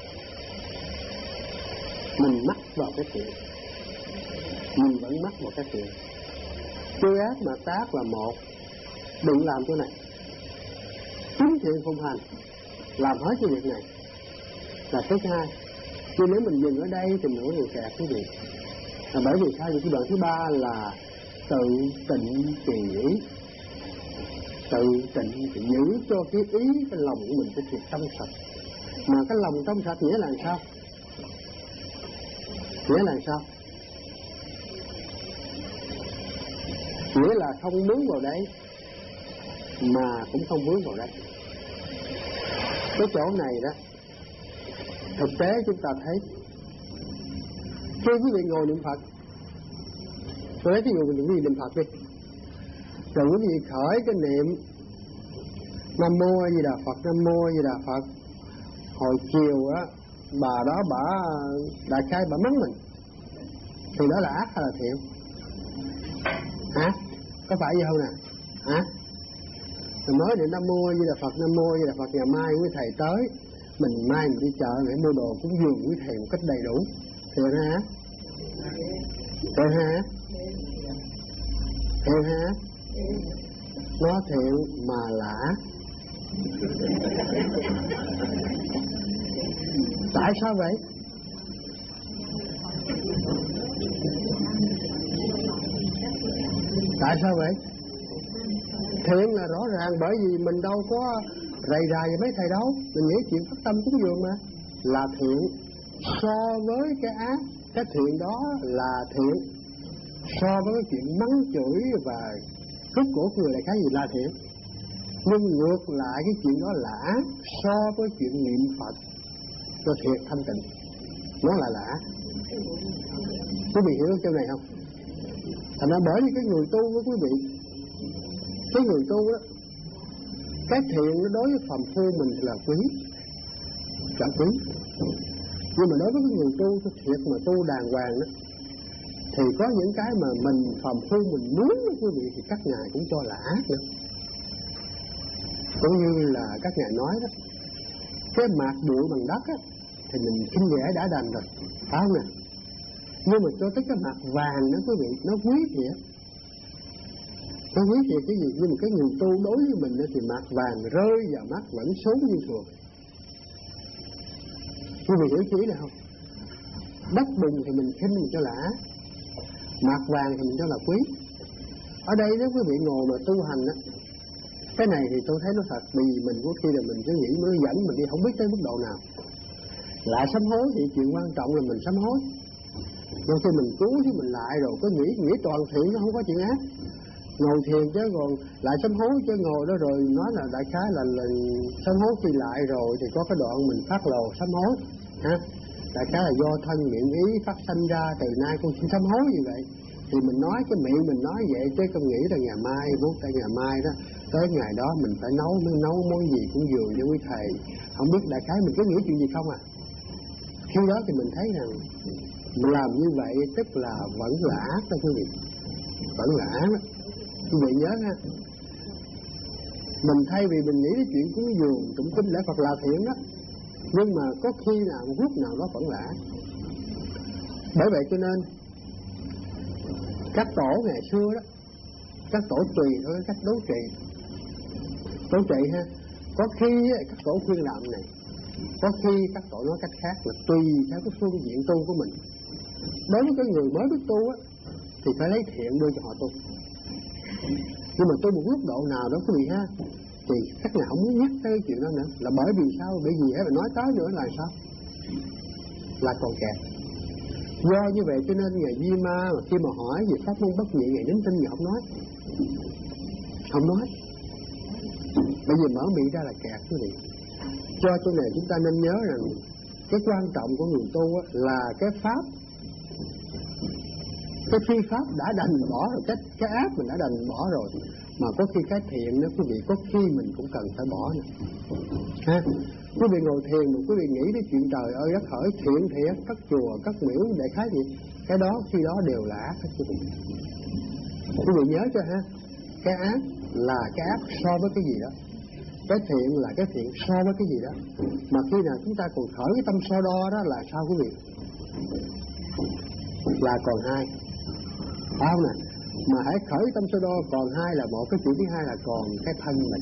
[SPEAKER 1] Mình mắc vào cái chuyện, mình vẫn mắc vào cái chuyện. Chư ác mà tác là một, đừng làm chỗ này. Chính thiện phụng hành, làm hết cái việc này là thứ hai. Chứ nếu mình dừng ở đây thì nữa người kẹt quý vị. À, bởi vì sao? Vì cái đoạn thứ ba là tự tịnh trì ý. Tự tịnh thì giữ cho cái ý, cái lòng của mình cái thiệt trong sạch. Mà cái lòng trong sạch nghĩa là sao? Nghĩa là sao? Nghĩa là không vướng vào đấy mà cũng không vướng vào đấy. Cái chỗ này đó, thực tế chúng ta thấy khi quý vị ngồi niệm Phật, tôi lấy ví dụ mình niệm niệm Phật đi, rồi quý vị khởi cái niệm Nam Mô A Di Đà Phật, Nam Mô A Di Đà Phật. Hồi chiều á, bà đó bà đại khái bà mắng mình, thì đó là ác hay là thiện? Hả? Có phải vậy không nè? Hả? Rồi nói niệm Nam Mô A Di Đà Phật, Nam Mô A Di Đà Phật, ngày mai quý thầy tới, mình mai mình đi chợ để mua đồ cúng dường quý thầy một cách đầy đủ, thiện hả? Thiện hả? Thiện hả? Nó thiện mà lạ. Tại sao vậy? Tại sao vậy? Thiện là rõ ràng, bởi vì mình đâu có rầy rà với mấy thầy đâu. Mình nghĩ chuyện phát tâm cúng dường mà là thiện. So với cái ác, cái thiện đó là thiện. So với cái chuyện mắng chửi và cướp của người là cái gì là thiện. Nhưng ngược lại cái chuyện đó là ác. So với chuyện niệm Phật cho thiệt thanh tịnh, nó là lạ. Quý vị hiểu chỗ này không? Thành ra bởi vì cái người tu với quý vị, cái người tu đó, cái thiện nó đối với phàm phu mình là quý, là quý. Nhưng mà đối với cái người tu cho thiệt mà tu đàng hoàng đó, thì có những cái mà mình phàm phu mình muốn đó quý vị, thì các ngài cũng cho là ác nữa. Cũng như là các ngài nói đó, cái mạt bụi bằng đất á, thì mình khinh rẻ đã đành rồi, phải không nè? Nhưng mà cho tới cái mặt vàng đó quý vị, nó quý thiệt. Nó quý thiệt cái gì? Nhưng mà cái người tu đối với mình đó, thì mặt vàng rơi vào mắt vẫn xuống như thường. Quý vị hiểu chí này không? Đất bùn thì mình khinh mình cho là ác, mặt vàng thì mình cho là quý. Ở đây nếu quý vị ngồi mà tu hành á, cái này thì tôi thấy nó thật, vì mình có khi là mình cứ nghĩ nó dẫn mình đi không biết tới mức độ nào. Lại sám hối thì chuyện quan trọng là mình sám hối. Nhưng khi mình cứu thì mình lại rồi có nghĩ nghĩ toàn thiện, nó không có chuyện ác. Ngồi thiền chứ còn lại sám hối chứ ngồi đó rồi nói là đại khái là, là sám hối khi lại rồi thì có cái đoạn mình phát lồ sám hối ha. Đại khái là do thân miệng ý phát sanh ra, từ nay con xin sám hối như vậy. Thì mình nói cái miệng mình nói vậy chứ con nghĩ là ngày mai, muốn tới ngày mai đó, tới ngày đó mình phải nấu mới nấu món gì cũng vừa cho quý thầy. Không biết đại khái mình cứ nghĩ chuyện gì không à. Khi đó thì mình thấy rằng mình làm như vậy tức là vẫn là ác đó quý vị, vẫn là ác đó. Quý vị nhớ ha, mình thay vì mình nghĩ cái chuyện cúng dường tụng kinh lễ Phật là thiện đó, nhưng mà có khi nào một lúc nào đó vẫn là ác. Bởi vậy cho nên các tổ ngày xưa đó, các tổ tùy thôi cách đấu trị, đấu trị ha. Có khi các tổ khuyên làm này, có khi các tổ nói cách khác, là tùy theo cái phương diện tu của mình. Đối với cái người mới biết tu á, thì phải lấy thiện đưa cho họ tu. Nhưng mà tu một lúc độ nào đó quý vị ha, thì các ngài không muốn nhắc tới chuyện đó nữa. Là bởi vì sao? Bởi vì phải nói tới nữa là sao? Là còn kẹt. Do như vậy cho nên ngài Di Ma mà khi mà hỏi về pháp môn bất nhị, ngài nín tinh ngài không nói, không nói. Bây giờ mở miệng ra là kẹt quý vị. Cho chỗ này chúng ta nên nhớ rằng cái quan trọng của người tu á, là cái pháp, cái phi pháp đã đành bỏ rồi, cái, cái ác mình đã đành bỏ rồi. Mà có khi cái thiện đó quý vị, có khi mình cũng cần phải bỏ nữa ha. Quý vị ngồi thiền mà quý vị nghĩ đến chuyện trời ơi đất hỡi, thiện thiệt, cất chùa, cất miễu, đại khái gì cái đó khi đó đều là ác hết quý vị. Quý vị nhớ cho ha, cái ác là cái ác so với cái gì đó, cái thiện là cái thiện so với cái gì đó. Mà khi nào chúng ta còn khởi cái tâm so đo đó là sao quý vị? Là còn hai, phải không nè? Mà hãy khởi tâm so đo còn hai là một, cái chuyện thứ hai là còn cái thân mình.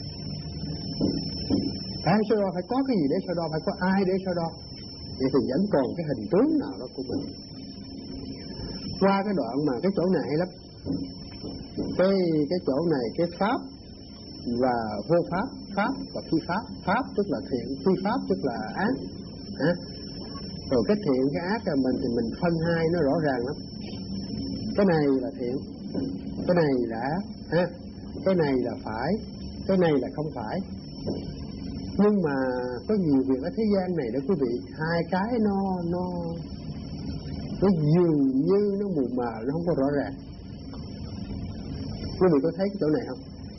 [SPEAKER 1] Phải so đo, phải có cái gì để so đo, phải có ai để so đo. Vậy thì vẫn còn cái hình tướng nào đó của mình. Qua cái đoạn mà cái chỗ này hay lắm. Cái cái chỗ này cái pháp và vô pháp, pháp và phi pháp. Pháp tức là thiện, phi pháp tức là ác. Hả? Rồi cái thiện cái ác là mình thì mình phân hai nó rõ ràng lắm. Cái này là thiện, cái này là ác, ha? Cái này là phải, cái này là không phải. Nhưng mà có nhiều việc ở thế gian này đó quý vị, hai cái nó nó nó dường như nó mù mờ, nó không có rõ ràng. Quý vị có thấy cái chỗ này không?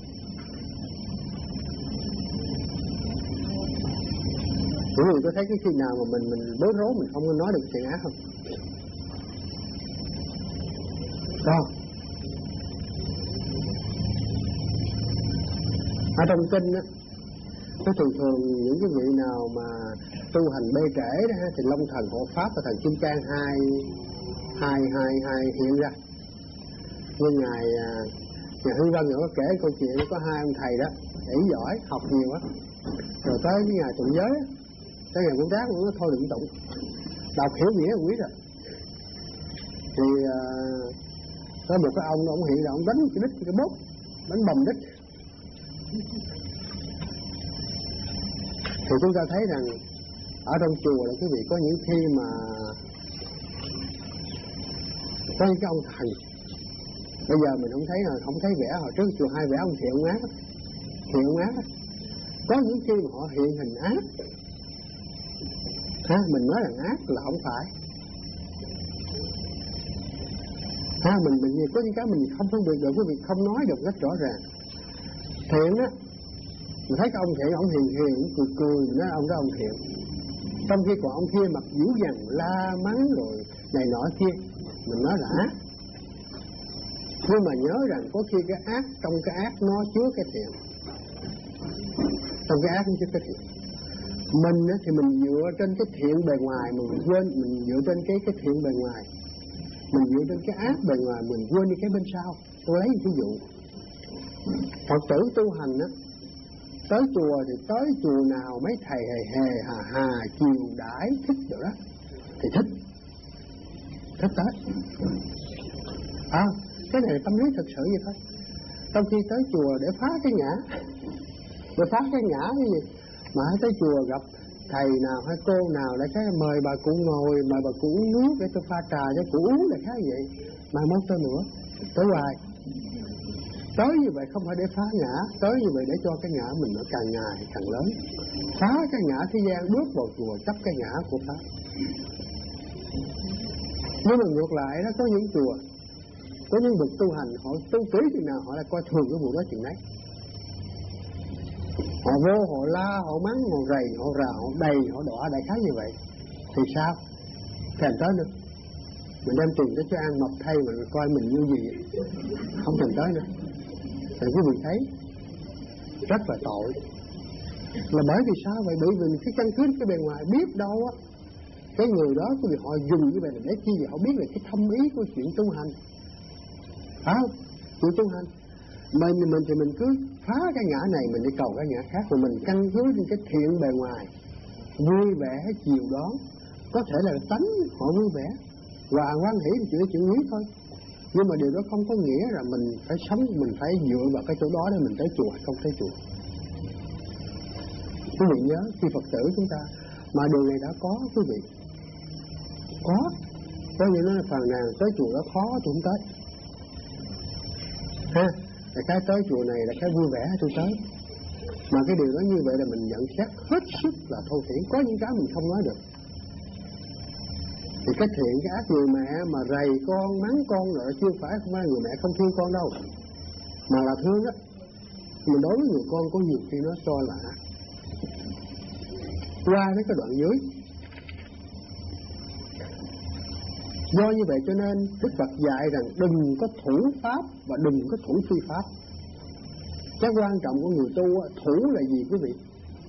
[SPEAKER 1] Quý vị có thấy cái khi nào mà mình mình bối rối mình không có nói được thiện ác không? Không. Ở trong kinh á, nó thường thường những cái vị nào mà tu hành bê trễ đó ha, thì Long Thần Hộ Pháp và Thần Kim Cang hai hai hai hai hiện ra. Như ngài nhà Hư Vân có kể câu chuyện có hai ông thầy đó, ỷ giỏi, học nhiều á, rồi tới cái ngày tụng giới, tới ngày cũng ráng nó thôi đừng tụng, đọc hiểu nghĩa quý rồi. Thì uh, có một cái ông ông hiện là ông đánh cái đít cái bốt, đánh bầm đít. Thì chúng ta thấy rằng ở trong chùa là quý vị có những khi mà có những cái ông thầy, bây giờ mình không thấy là không thấy vẽ, hồi trước chùa hai vẽ ông thiện ông ác, thiện ông ác. Có những khi mà họ hiện hình ác, ha, mình nói rằng ác là không phải, ha, mình mình có những cái mình không phân biệt được, quý vị không nói được rất rõ ràng. Thiện á, mình thấy cái ông thiện, ông hiền hiền, ông cười cười, mình nói ông đó ông thiện. Trong khi còn ông kia mặt dữ dằn, la mắng rồi này nọ kia, mình nói là ác. Nhưng mà nhớ rằng có khi cái ác, trong cái ác nó chứa cái thiện, trong cái ác nó chứa cái thiện. Mình á, thì mình dựa trên cái thiện bề ngoài, mình quên, mình dựa trên cái cái thiện bề ngoài, mình dựa trên cái ác bề ngoài, mình quên đi cái bên sau. Tôi lấy ví dụ, Phật tử tu hành á, tới chùa thì tới chùa nào mấy thầy hề hề hà hà chiều đãi thích rồi đó thì thích, thích tới. À, cái này là tâm lý thực sự vậy thôi. Trong khi tới chùa để phá cái ngã, để phá cái ngã cái gì, mà hãy tới chùa gặp thầy nào hay cô nào để cái mời bà cụ ngồi, mời bà cụ uống nước để tôi pha trà cho cụ uống là khác vậy, mà mốt tới nữa, tới hoài. Tới như vậy không phải để phá ngã, tới như vậy để cho cái ngã mình nó càng ngày càng lớn. Phá cái ngã thế gian, bước vào chùa chấp cái ngã của Pháp. Nhưng mà ngược lại đó, có những chùa, có những bậc tu hành, họ tu kỹ chừng nào họ lại coi thường cái vụ đó chừng đấy. Họ vô, họ la, họ mắng, họ rầy, họ rà, họ đầy, họ đọa đại khái như vậy. Thì sao? Thèm tới nữa. Mình đem tiền tới cho ăn mập thay mà coi mình như gì vậy? Không thèm tới nữa. Thì quý vị thấy rất là tội. Là bởi vì sao vậy? Bởi vì cái căn cứ cái bề ngoài biết đâu á, cái người đó quý vị họ dùng như vậy là để chi vậy? Họ biết là cái thâm ý của chuyện tu hành, phải không? Chuyện tu hành mình mình thì mình cứ phá cái ngã này mình đi cầu cái ngã khác, rồi mình căn cứ trên cái thiện bề ngoài, vui vẻ chiều đón, có thể là tánh họ vui vẻ và hoan hỷ thì chỉ là chuyện lý thôi. Nhưng mà điều đó không có nghĩa là mình phải sống, mình phải dựa vào cái chỗ đó để mình tới chùa hay không tới chùa. Quý vị nhớ khi Phật tử chúng ta mà điều này đã có quý vị, có có nghĩa là phàn nàn tới chùa đó khó tôi không tới, ha, là cái tới chùa này là cái vui vẻ tôi tới. Mà cái điều đó như vậy là mình nhận xét hết sức là thô thiển, có những cái mình không nói được. Thì cái thiện cái ác, người mẹ mà rầy con, mắng con rồi chưa phải không phải người mẹ không thương con đâu, mà là thương á. Mình đối với người con có nhiều khi nó so là ác. Qua với cái đoạn dưới, Do như vậy cho nên Đức Phật dạy rằng đừng có thủ pháp và đừng có thủ phi pháp. Cái quan trọng của người tu, thủ là gì quý vị?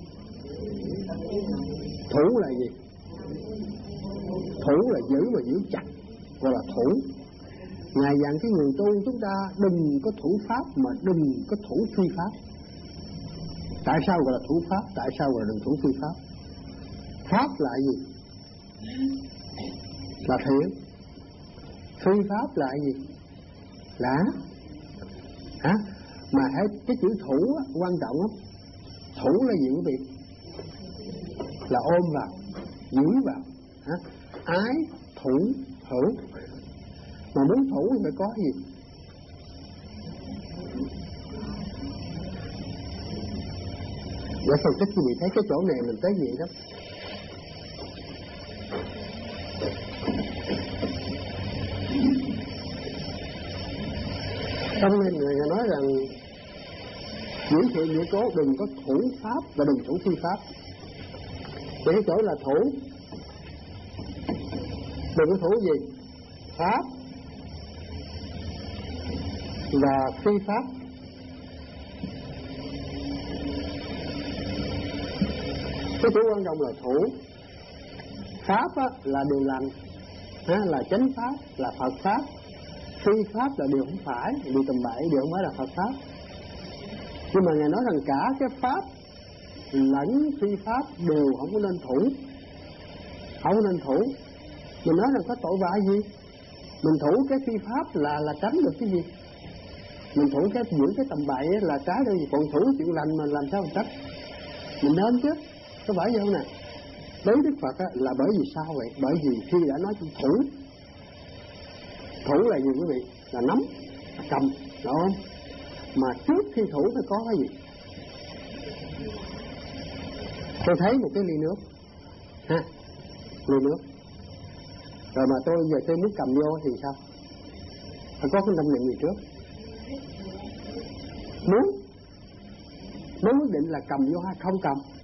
[SPEAKER 1] Thủ là gì? Thủ là giữ và giữ chặt, gọi là thủ. Ngài dặn cái người tu chúng ta đừng có thủ pháp mà đừng có thủ phi pháp. Tại sao gọi là thủ pháp? Tại sao gọi là đừng thủ phi pháp? Pháp là gì? Là thiện. Phi pháp là gì? Là hả? Mà hãy cái chữ thủ á, quan trọng lắm. Thủ là gì quý vị? Là ôm vào, giữ vào, hả? Ái, thủ, hữu. Mà muốn thủ thì phải có gì? Để phân tích quý vị thấy cái chỗ này mình tới gì đó. Trong nên người nói rằng giữ thiện giữ cố đừng có thủ pháp và đừng thủ phi pháp. Thì cái chỗ là thủ, đừng có thủ gì? Pháp và phi pháp. Cái chỗ quan trọng là thủ. Pháp á, là điều lành, á, là chánh pháp, là Phật pháp. Phi pháp là điều không phải, điều tầm bậy, điều không phải là Phật pháp. Nhưng mà Ngài nói rằng cả cái pháp lẫn phi pháp đều không có nên thủ. Không có nên thủ. Mình nói rằng có tội vạ gì? Mình thủ cái phi pháp là là tránh được cái gì? Mình thủ cái giữ cái tầm bậy là trái được gì? Còn thủ chuyện lành mà làm sao mà trách? Mình nên chứ, có phải vậy không nè? Đối Đức Phật á, là bởi vì sao vậy? Bởi vì khi đã nói chuyện thủ, thủ là gì quý vị? Là nắm, là cầm, đúng không? Mà trước khi thủ phải có cái gì? Tôi thấy một cái ly nước, ha, ly nước. Rồi mà tôi giờ tôi muốn cầm vô thì sao? Phải có cái tâm niệm gì trước? Muốn, muốn quyết định là cầm vô hay không cầm?